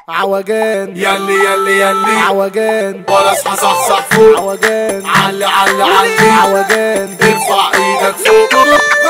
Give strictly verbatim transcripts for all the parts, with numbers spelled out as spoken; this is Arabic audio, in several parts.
عوجان يلي يلي يلي عوجان ولا اصحى صحصح فوق عوجان علي علي علي عوجان ارفع ايدك فوق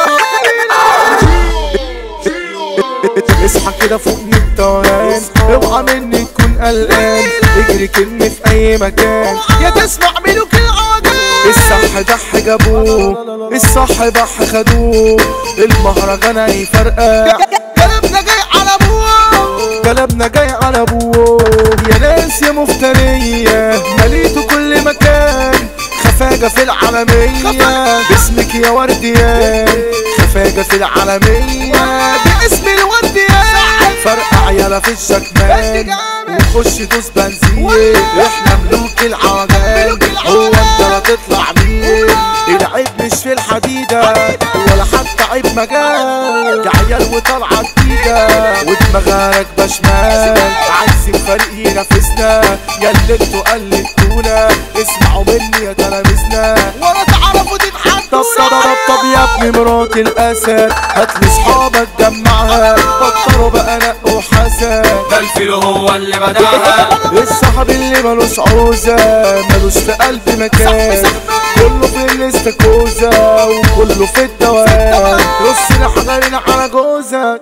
اصحى كده فوق من التوهان، اوعى مني تكون قلقان، اجري كني في اي مكان يا تسمع ملوك العوجان. الصح ضح جابوه، الصح بح خدوه، المهرجان هيفرقع، كلامنا جاي على ابوه، كلامنا جاي على ابوه. يا ناس يا مفترية مليتوا كل مكان، خفاجة في العالمية باسمك يا ورديان، خفاجة في العالمية باسم الورديان. فرقع يالا في الشكمان وخش دوس بنزين، احنا ملوك العوجان، هو انت لا تطلع مين؟ العيب مش في الحديدة ولا حتى عيب مجال، عيال وطلعة جديدة ودماغك بشمال، عايزين فريق ينافسنا ياللي انتوا قلدتونا، اسمعوا مني يا تلاميذنا ولا تعرفوا تتحدونا. طب طب طب يا ابني مرات الاسد هاتلي صحابك جمعها، بطلوا بقى نق وحسد، ده الفيل هو اللي بدعها، الصاحب اللي ملوش عوزة ملوش في قلب مكان، كله في الاستاكوزا وكله في الدوام، رص لحجرين على جوزك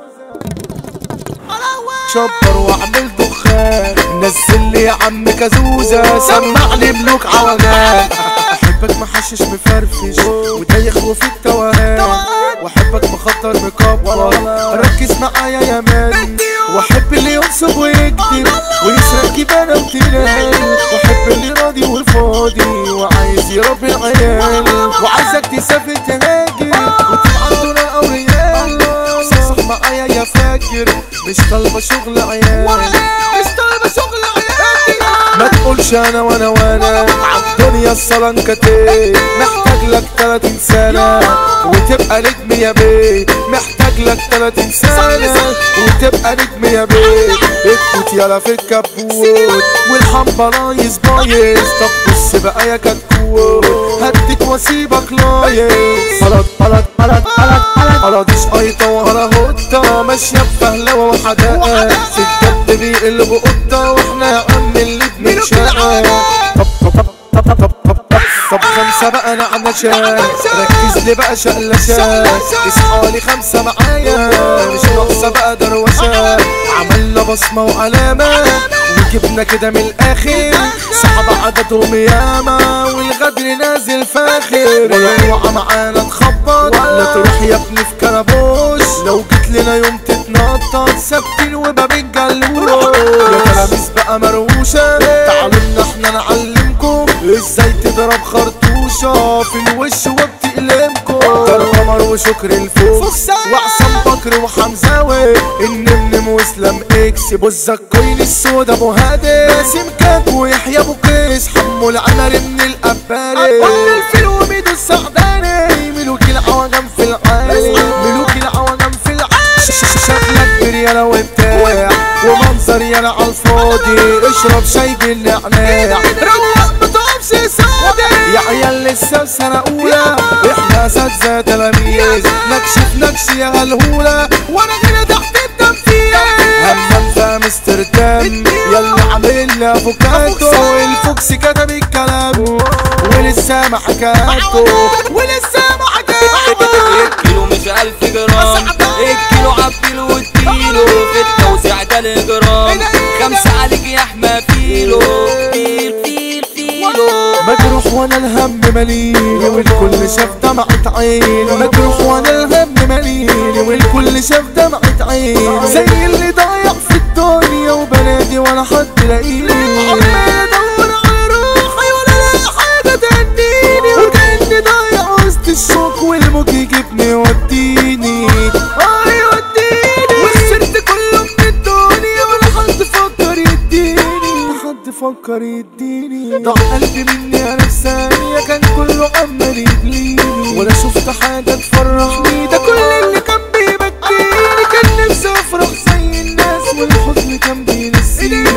شبر واعمل دخان، نزل لي يا عم كازوزة سمعني ملوك عوجان. احبك محشش مفرفش ودايخ وفي التوهان، واحبك مخدر مكبر ركز معايا يا مان، واحب اللي ينصب ويكذب ويسرق كبانة وتنام، واحب اللي راضي وفاضي وعايز يربي العيال، وعايزك تسافر تهاجر وتبقى دون الاوريال، صحصح معايا يا فاكر مش طالبة شغل عيال، مش طالبة شغل عيال. ما تقولش انا وانا وانا عالدنيا الصلنكتين، محتاج لك تلاتين سنة وتبقى نجم يا بيه، محتاج لك تلاتين سنة وتبقى نجم يا بيه، اتكوت يالا في الكبوت والحنبلايز بايظ، طب بص بقى يا كتكوت هديك واسيبك لايص، غلط غلط غلط غلط غلط غلطيش قيطة ولا هوطة، ماشية بفهلوة وحدائق، ستات بيقلبوا قطة واحنا يا عم اللي بنتشقى. طب طب طب طب طب طب طب طب خمسة بقى انا عنشان، ركز لي بقى شقلشان، اصحالي خمسة معايا مش ناقصة بقى دروشة، عملنا بصمة وعلامة وجبنا كده من الاخر، صحاب عددهم ياما والغدر نازل فاخر، ولا اوعى معانا تخبط لا تروح يا ابني في كربوش، لو جيت لنا يوم تتنطط ثابتين وما بنجلوش، يا تلاميذ بقى مروشة تعالوا لنا احنا نعلمكم ازاي تضرب خرطوشة في الوش وبتقلمكم، كرمر وشكر الفوق وعصام بكر وحمزاوي النمنم واسلام اكس، بوزك كوين السودا ابو هادي باسم كاك ويحيى ابو قيس، حمو العمر من القبالي قلنا الفيل وميدو السعداني، ملوك العوجان في العالي، ملوك العوجان في العالي، شكلك بريالة وبتاع ومنظر يالا عالفاضي، اشرب شاي بالنعناع روق مطعمش سادة، يا عيال لسه سنة أولى احنا اساتذة تلاميذ، نكشف نكش يا هالهولة وانا هنا تحت التنفيذ، همام في امستردام يلا عامل لي افوكاتو، الفوكس كتب الكلام ولسه ما حكاته ولسه ما حكاته، الكيلو مش ألف جرام، الكيلو عبيله واديله في التوزيع ده الجرام، خمسة عليك يا احمى فيلو فيل فيل فيلو، مجروح وانا الهم مليني والكل شاف دمعة عيني، مجروح وانا الهم مليني والكل شاف دمعة عيني، زي اللي ضايع في الدنيا وبنادي ولا حد لاقيني، عمال ادور على روحي ولا لاقي حاجة تهنيني، وكأني ضايع وسط الشوك والموج يجيبني يوديني اه يوديني، وخسرت كله من الدنيا ولا حد فكر يديني، حد فكر يديني، ضاع قلبي مني انا في ثانية كان كله عمال يبليني، ولا شفت حاجة تفرحني، ده كل اللي كان بيبكيني، كان نفسي افرح زي الناس والحزن كان بينسيني،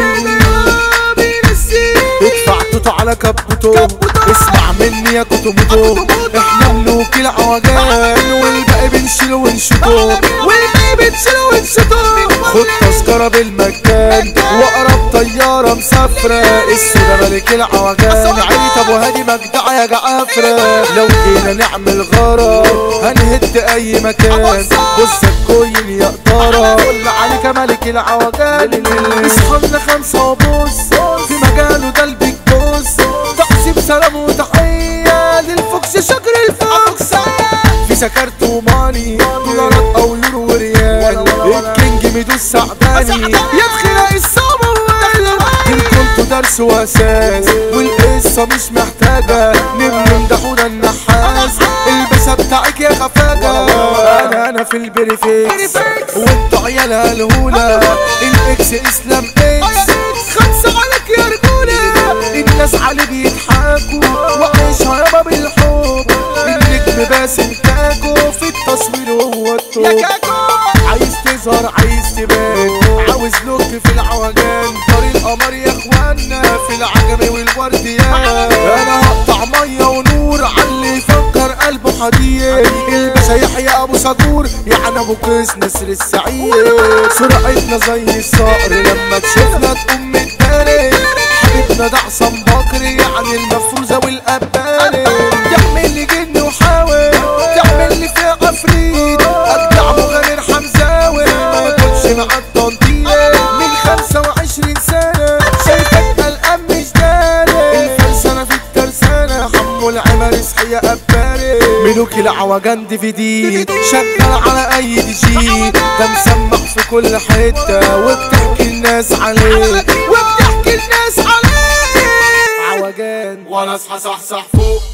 ادفع توتو على كبوتو اسمع مني يا كوتوموتو، احنا ملوك العوجان والباقي بنشيله ونشطو، والباقي بنشيله ونشطو، خد تذكرة بالمجان واقرب طيارة مسافرة السودا ملك العوجان عيلة ابو هادي مجدع يا جعفرة لو جينا نعمل غارة هنهد اي مكان بص الكوين يا قدارة كل عليك ملك العوجان اصحى لنا خمسة وبص في مجاله ده البيج بوس تقسيم سلام وتحية للفوكس شجر الفوكس في سكرت وماني دولارات او يورو وريال الكينج ميدو السعداني يدخل الصامة الكل درس واساس والقصة مش محتاجة نمن دحونا النحاس البسة بتاعك يا خفاجة انا انا في البريفكس وانتو عيال هالهولة الاكس اسلام اكس خمسة عليك يا رجولة الناس علي بيضحكوا وعيشها يابا بالحب النجم باسم كاكو في التصوير هو التوب عايز تظهر عايز تبان عاوز لوك في العوجان طريق القمر يا اخوانا في العجمي والورديان انا هقطع ميه ونور عاللي يفكر قلبه حديد الباشا يحيى ابو صدور يعني ابو قيس نسر السعيد سرعتنا زي الصقر لما تشوفنا تقوم متداري حبيبنا ده عصام بكري يعني المفروزه والقبالي تعمل لي جن وحاول تعمل لي فيها عفريت اجدع مغامر حمزاوي ما يكونش مع التنطيط من خمسة وعشرين سنة شايفك قلقان مش داري الفرسانة في الترسانة حمو العمر اصحي يا قباري ملوك العوجان دي في دي شغال على اي دي جي ده مسمع في كل حتة وبتحكي الناس عليه وبتحكي الناس عليه عوجان وانا اصحى صحصح فوق